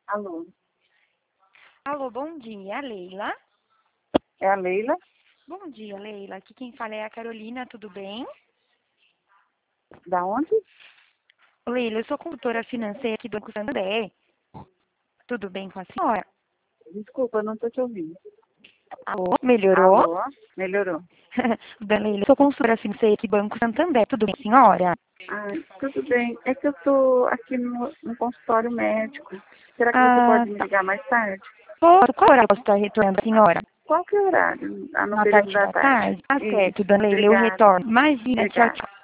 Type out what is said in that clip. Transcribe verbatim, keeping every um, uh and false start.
Alô, Alô, bom dia, Leila. é a Leila? Bom dia, Leila. Aqui quem fala é a Carolina, tudo bem? Da onde? Leila, eu sou consultora financeira aqui do Banco Santander. Tudo bem com a senhora? Desculpa, eu não estou te ouvindo. Alô, melhorou? Alô, melhorou. Da Leila, eu sou consultora financeira aqui do Banco Santander. Tudo bem, senhora? Ah, tudo bem. É que eu estou aqui no, no consultório médico. Será que você Ah, pode me tá. ligar mais tarde? Posso? Qual hora eu posso estar retornando, senhora? Qual que é o horário? Ah, no Na período parte da da tarde. tarde? Tá certo, Isso. dona Leila, eu Obrigada. retorno. Imagina, tchau, Obrigada. tchau.